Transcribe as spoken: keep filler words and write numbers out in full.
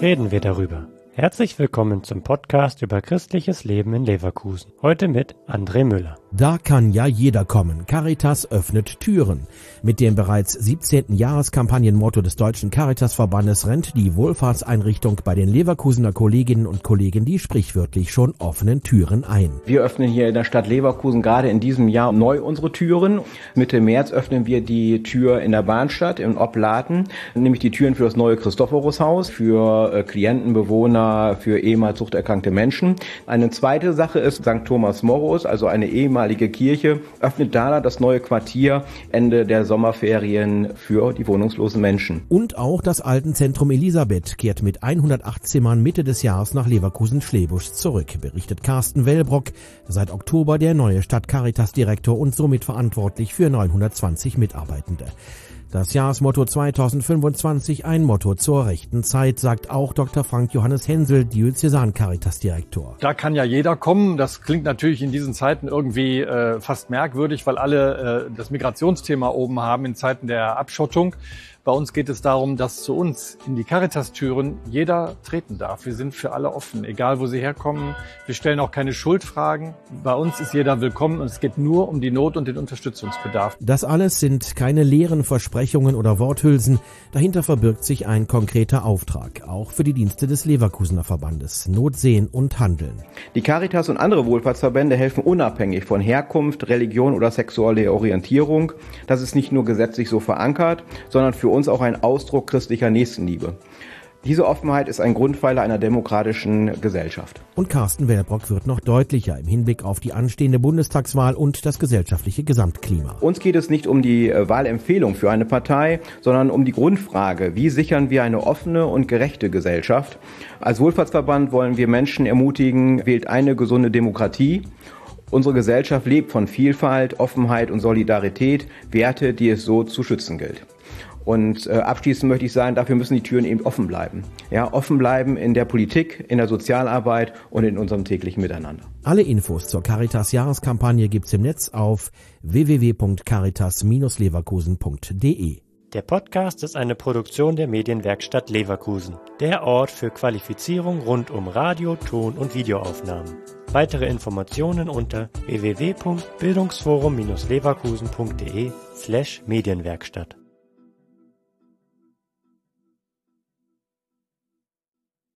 reden wir darüber. Herzlich willkommen zum Podcast über christliches Leben in Leverkusen. Heute mit André Müller. Da kann ja jeder kommen. Caritas öffnet Türen. Mit dem bereits siebzehnten Jahreskampagnenmotto des Deutschen Caritasverbandes rennt die Wohlfahrtseinrichtung bei den Leverkusener Kolleginnen und Kollegen die sprichwörtlich schon offenen Türen ein. Wir öffnen hier in der Stadt Leverkusen gerade in diesem Jahr neu unsere Türen. Mitte März öffnen wir die Tür in der Bahnstadt in Opladen, nämlich die Türen für das neue Christophorushaus, für Klienten, Bewohner, für ehemals suchterkrankte Menschen. Eine zweite Sache ist Sankt Thomas Moros, also eine ehemalige Kirche, öffnet da das neue Quartier Ende der Sommerferien für die wohnungslosen Menschen. Und auch das Altenzentrum Elisabeth kehrt mit hundertacht Zimmern Mitte des Jahres nach Leverkusen-Schlebusch zurück, berichtet Carsten Wellbrock, seit Oktober der neue Stadt-Caritas-Direktor und somit verantwortlich für neunhundertzwanzig Mitarbeitende. Das Jahresmotto zweitausendfünfundzwanzig, ein Motto zur rechten Zeit, sagt auch Doktor Frank Johannes Hensel, Diözesan-Caritas-Direktor. Da kann ja jeder kommen. Das klingt natürlich in diesen Zeiten irgendwie äh, fast merkwürdig, weil alle äh, das Migrationsthema oben haben in Zeiten der Abschottung. Bei uns geht es darum, dass zu uns in die Caritas-Türen jeder treten darf. Wir sind für alle offen, egal wo sie herkommen. Wir stellen auch keine Schuldfragen. Bei uns ist jeder willkommen und es geht nur um die Not und den Unterstützungsbedarf. Das alles sind keine leeren Versprechungen oder Worthülsen. Dahinter verbirgt sich ein konkreter Auftrag, auch für die Dienste des Leverkusener Verbandes. Not sehen und handeln. Die Caritas und andere Wohlfahrtsverbände helfen unabhängig von Herkunft, Religion oder sexueller Orientierung. Das ist nicht nur gesetzlich so verankert, sondern für uns auch ein Ausdruck christlicher Nächstenliebe. Diese Offenheit ist ein Grundpfeiler einer demokratischen Gesellschaft. Und Carsten Wellbrock wird noch deutlicher im Hinblick auf die anstehende Bundestagswahl und das gesellschaftliche Gesamtklima. Uns geht es nicht um die Wahlempfehlung für eine Partei, sondern um die Grundfrage, wie sichern wir eine offene und gerechte Gesellschaft. Als Wohlfahrtsverband wollen wir Menschen ermutigen, wählt eine gesunde Demokratie. Unsere Gesellschaft lebt von Vielfalt, Offenheit und Solidarität, Werte, die es so zu schützen gilt. Und äh, abschließend möchte ich sagen, dafür müssen die Türen eben offen bleiben. Ja, offen bleiben in der Politik, in der Sozialarbeit und in unserem täglichen Miteinander. Alle Infos zur Caritas-Jahreskampagne gibt's im Netz auf w w w punkt caritas Bindestrich leverkusen punkt d e. Der Podcast ist eine Produktion der Medienwerkstatt Leverkusen, der Ort für Qualifizierung rund um Radio-, Ton- und Videoaufnahmen. Weitere Informationen unter w w w punkt bildungsforum Bindestrich leverkusen punkt d e slash Medienwerkstatt.